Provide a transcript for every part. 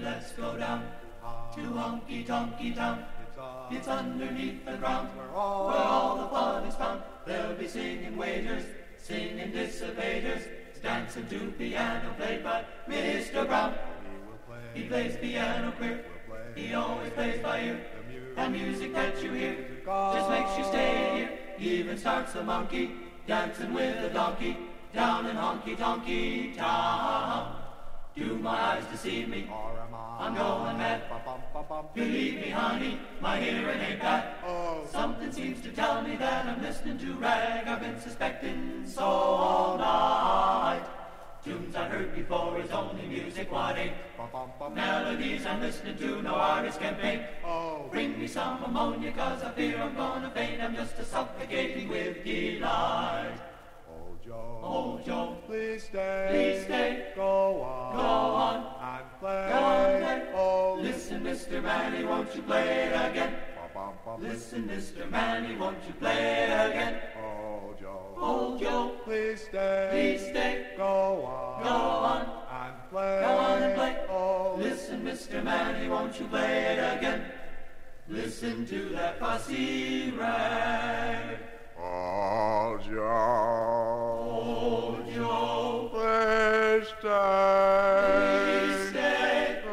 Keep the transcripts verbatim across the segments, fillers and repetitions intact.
let's go down to Honky Tonky Town. It's underneath the ground where all, where all the fun is found. They'll be singing waiters, singing dissipators, dancing to piano played by Mister Brown. He plays piano queer, he always plays by ear. And music that you hear just makes you stay here. He even starts a monkey dancing with a donkey down in Honky Tonky Town. Do my eyes deceive me? I'm going mad. Believe me, honey, my hearing ain't bad. Something seems to tell me that I'm listening to rag. I've been suspecting so all night. Tunes I heard before is only music, what ain't? Melodies I'm listening to, no artist can paint. Bring me some ammonia, cause I fear I'm gonna faint. I'm just a suffocating with delight. Joe, oh Joe, please stay, please stay, go on, go on, and play, go on, play. Oh, listen, Mister Manny, won't you play it again? Listen, Mister Manny, won't you play it again? Oh Joe, oh Joe, please stay, please stay, go on, go on, and play, go on and play. Oh, listen, Mister Manny, won't you play it again? Listen to that fussy rag. Oh Joe, oh Joe, please stay, please stay, go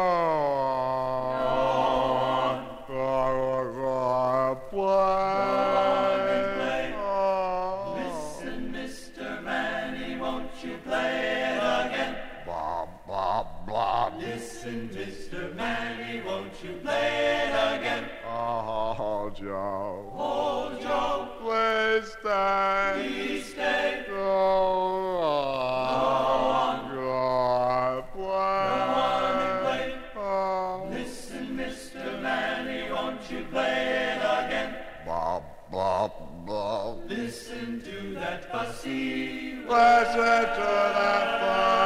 on, go on, play, oh. Listen, Mister Manny, won't you play it again? Blah blah blah. Listen, Mister Manny, won't you play it again? Oh Joe, oh Joe, please stay, please stay, go on, go on, play, go on and play. Oh. Listen, Mister Manny, won't you play it again? Blah blah blah. Listen to that fussy Listen to that.